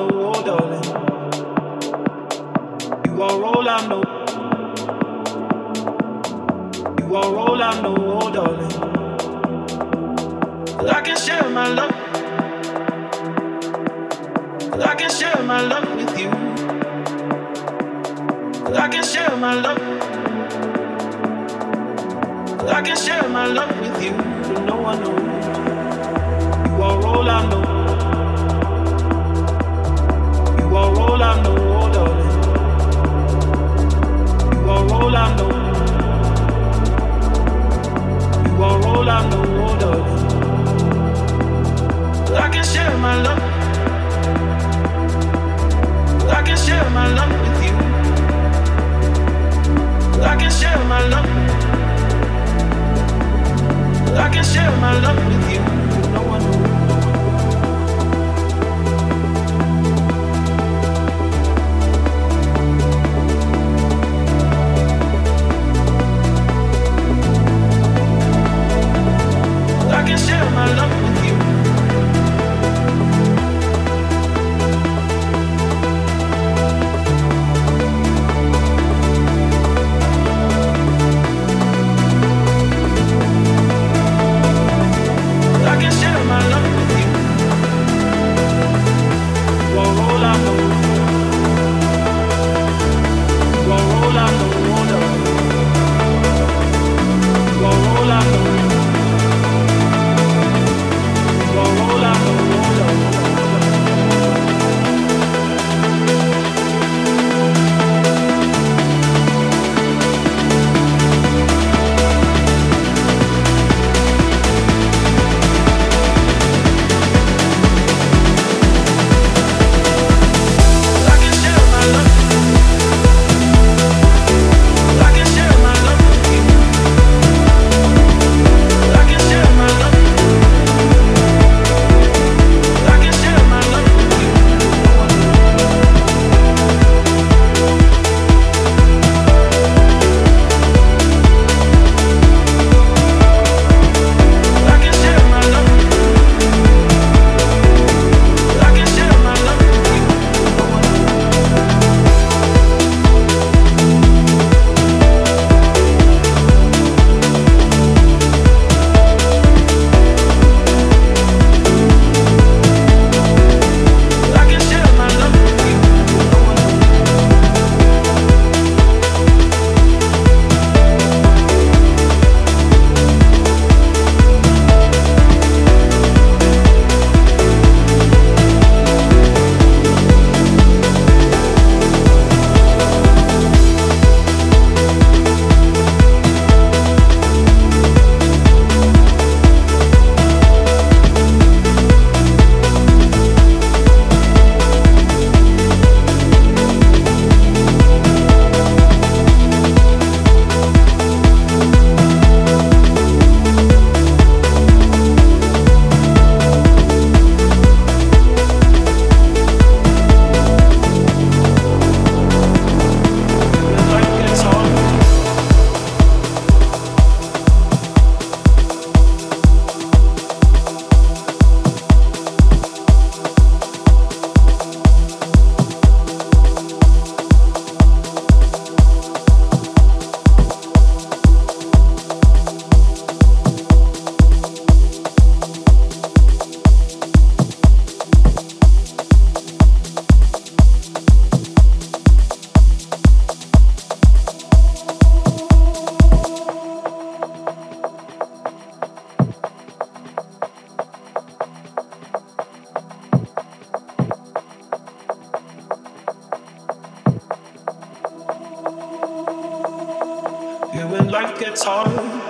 know, oh darling. You are all I know. You are all I know, oh darling. I can share my love. I can share my love with you. I can share my love. I can share my love with you. No one knows. You are all I know. You are all I know, oh darling. You are all I know. You are all I know, oh darling. I can share my love. I can share my love with you. I can share my love. I can share my love with you. No one knows. I can share my love with you. I can share my love with you. You are all I know. You are all I know, oh darling. You are all I know. You are all I know, oh darling. I can share my love. I can share my love with you. I can share my love. I can share my love with you. I can share my love. I can share my love with you. I can share my love with you. When life gets hard, yeah, when life gets hard.